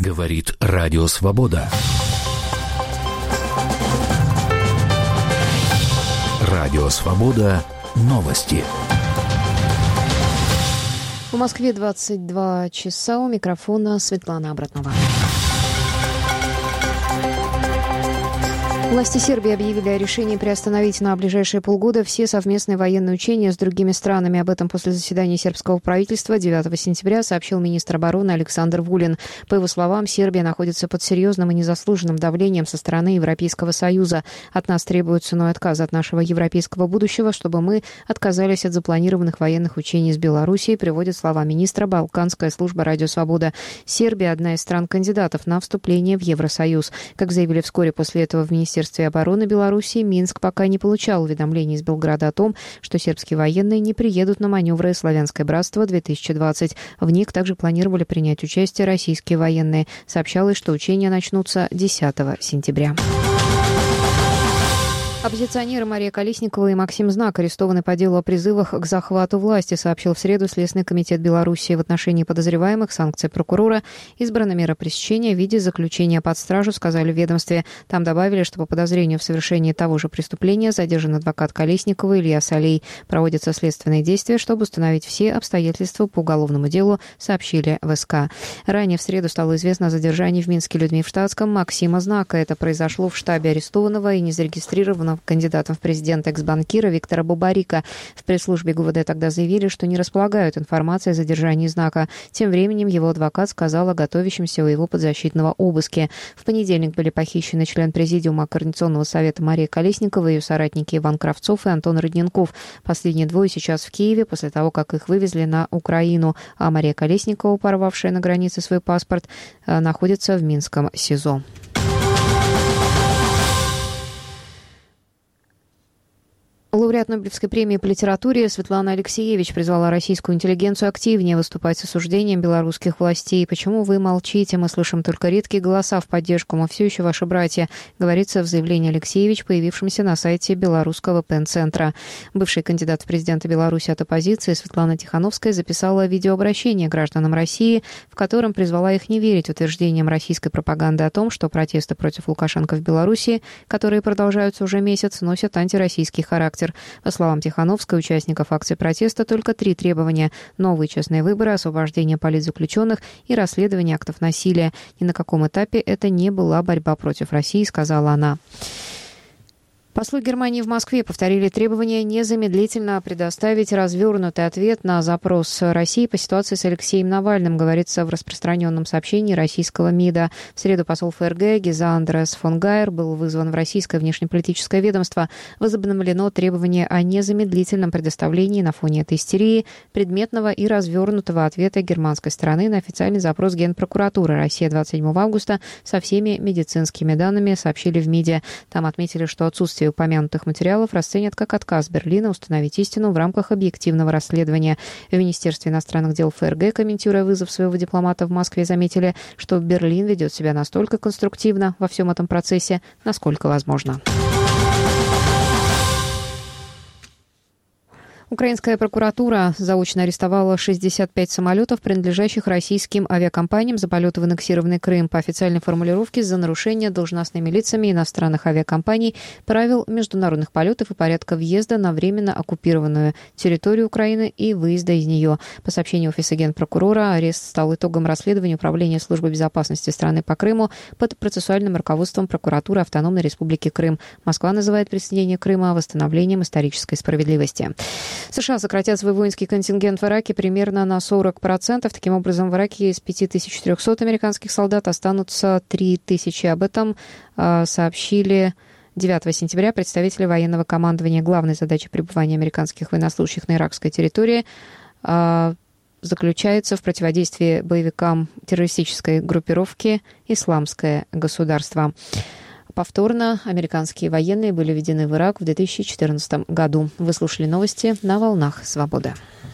Говорит Радио Свобода. Радио Свобода. Новости. В Москве 22 часа. У микрофона Светлана Абратнова. Власти Сербии объявили о решении приостановить на ближайшие полгода все совместные военные учения с другими странами. Об этом после заседания сербского правительства 9 сентября сообщил министр обороны Александр Вулин. По его словам, Сербия находится под серьезным и незаслуженным давлением со стороны Европейского Союза. От нас требует ценой отказа от нашего европейского будущего, чтобы мы отказались от запланированных военных учений с Белоруссией, приводит слова министра Балканская служба «Радио Свобода». Сербия – одна из стран-кандидатов на вступление в Евросоюз. Как заявили вскоре после этого в Министерстве обороны Беларуси, Минск пока не получал уведомлений из Белграда о том, что сербские военные не приедут на маневры «Славянское братство-2020». В них также планировали принять участие российские военные. Сообщалось, что учения начнутся 10 сентября. Оппозиционеры Мария Колесникова и Максим Знак арестованы по делу о призывах к захвату власти, сообщил в среду Следственный комитет Беларуси. В отношении подозреваемых санкции прокурора избрана мера пресечения в виде заключения под стражу, сказали в ведомстве. Там добавили, что по подозрению в совершении того же преступления задержан адвокат Колесникова Илья Солей. Проводятся следственные действия, чтобы установить все обстоятельства по уголовному делу, сообщили в СК. Ранее в среду стало известно о задержании в Минске людьми в штатском Максима Знака. Это произошло в штабе арестованного и незарегистрированного кандидатом в президенты экс-банкира Виктора Бубарика. В пресс-службе ГУВД тогда заявили, что не располагают информацией о задержании Знака. Тем временем его адвокат сказал о готовящемся у его подзащитного обыске. В понедельник были похищены член президиума Координационного совета Мария Колесникова, ее соратники Иван Кравцов и Антон Родненков. Последние двое сейчас в Киеве после того, как их вывезли на Украину, а Мария Колесникова, порвавшая на границе свой паспорт, находится в Минском СИЗО. Лауреат Нобелевской премии по литературе Светлана Алексеевич призвала российскую интеллигенцию активнее выступать с осуждением белорусских властей. «Почему вы молчите? Мы слышим только редкие голоса в поддержку. Мы все еще ваши братья», говорится в заявлении Алексеевич, появившемся на сайте Белорусского пен-центра. Бывший кандидат в президенты Беларуси от оппозиции Светлана Тихановская записала видеообращение гражданам России, в котором призвала их не верить утверждениям российской пропаганды о том, что протесты против Лукашенко в Беларуси, которые продолжаются уже месяц, носят антироссийский характер. По словам Тихановской, участников акции протеста только 3 требования: новые честные выборы, освобождение политзаключенных и расследование актов насилия. Ни на каком этапе это не была борьба против России, сказала она. Послы Германии в Москве повторили требование незамедлительно предоставить развернутый ответ на запрос России по ситуации с Алексеем Навальным, говорится в распространенном сообщении российского МИДа. В среду посол ФРГ Гиза Андреас фон Гайер был вызван в российское внешнеполитическое ведомство. Возобновлено требование о незамедлительном предоставлении на фоне этой истерии предметного и развернутого ответа германской стороны на официальный запрос Генпрокуратуры России 27 августа со всеми медицинскими данными, сообщили в МИДе. Там отметили, что отсутствие упомянутых материалов расценят как отказ Берлина установить истину в рамках объективного расследования. В Министерстве иностранных дел ФРГ, комментируя вызов своего дипломата в Москве, заметили, что Берлин ведет себя настолько конструктивно во всем этом процессе, насколько возможно. Украинская прокуратура заочно арестовала 65 самолетов, принадлежащих российским авиакомпаниям, за полеты в аннексированный Крым. По официальной формулировке, за нарушение должностными лицами иностранных авиакомпаний правил международных полетов и порядка въезда на временно оккупированную территорию Украины и выезда из нее. По сообщению офиса генпрокурора, арест стал итогом расследования Управления службы безопасности страны по Крыму под процессуальным руководством прокуратуры Автономной Республики Крым. Москва называет присоединение Крыма восстановлением исторической справедливости. США сократят свой воинский контингент в Ираке примерно на 40%. Таким образом, в Ираке из 5300 американских солдат останутся 3000. Об этом сообщили 9 сентября представители военного командования. Главной задачей пребывания американских военнослужащих на иракской территории заключается в противодействии боевикам террористической группировки «Исламское государство». Повторно американские военные были введены в Ирак в 2014 году. Вы слушали новости на «Волнах Свободы».